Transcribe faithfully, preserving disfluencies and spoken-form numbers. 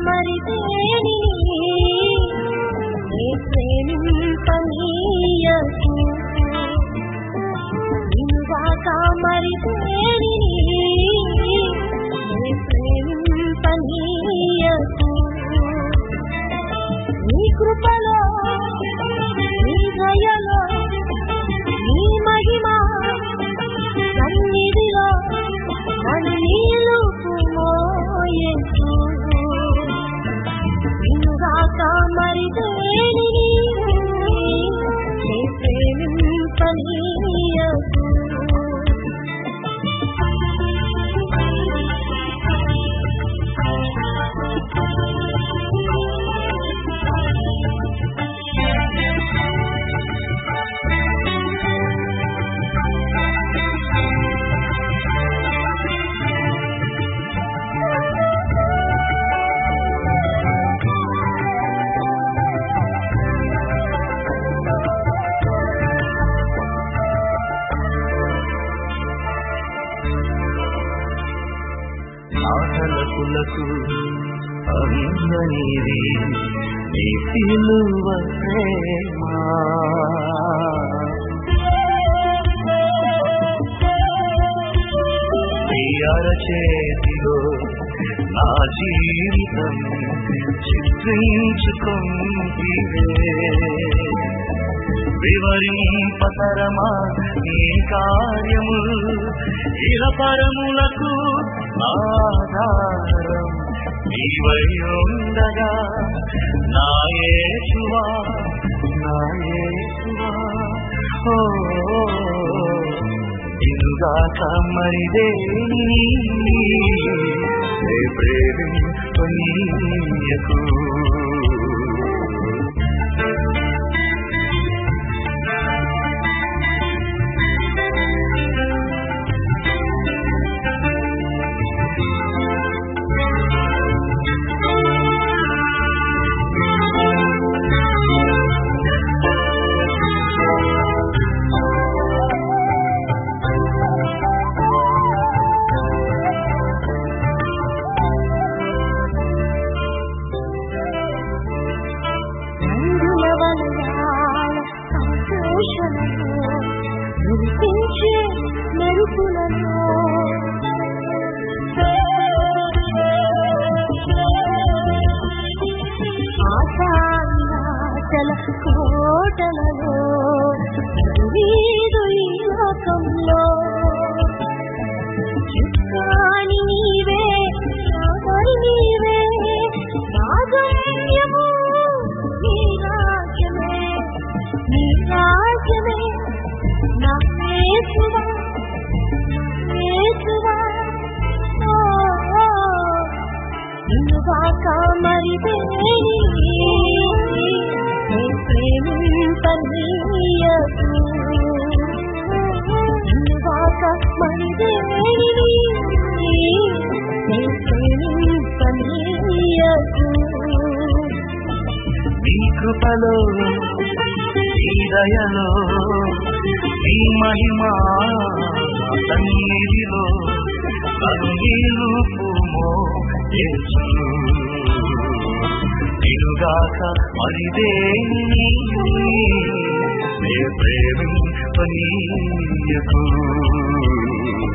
మరిదేని ప్రేమింపనీయకు నిన్నుగాక మరిదేని ప్రేమింపనీయకు నీ కృపలో నీ దయలో నీ మహిమ సన్నిధిలో నన్ను నిలుపుమోయేసు నిన్నుగాక మరిదేని నీ ప్రేమింపనీయకు ఆహలకులకు అందనిది నీ సిలువ ప్రేమ నీ అరచేతిలో నా జీవితం చిత్రించుకుంటివే వివరింపతరమా నీ కార్యము ఇహపరములకు ఆధారం నీవై ఉండగా నా యేసువా నా యేసువా ఓ నిన్నుగాక మరిదేని ప్రేమింపనీయకు మెరుపులను ఆశాల కోటలలో వీరు ఈ లోకంలో చుక్కాని నీవే సాగరి నీవే నాగమ్యము నీ రాజ్యమే నీ రాజ్యమే నా యేసువా యేసువా నిన్నుగాక మరిదేని ప్రేమింపనీయకు నిన్నుగాక మరిదేని ప్రేమింపనీయకు నీ కృపలో నీ దయలో నీ మహిమా సన్నిధిలో నన్ను నిలుపుమో యేసు నిన్నుగాక మరిదేని ప్రేమింపనీయకు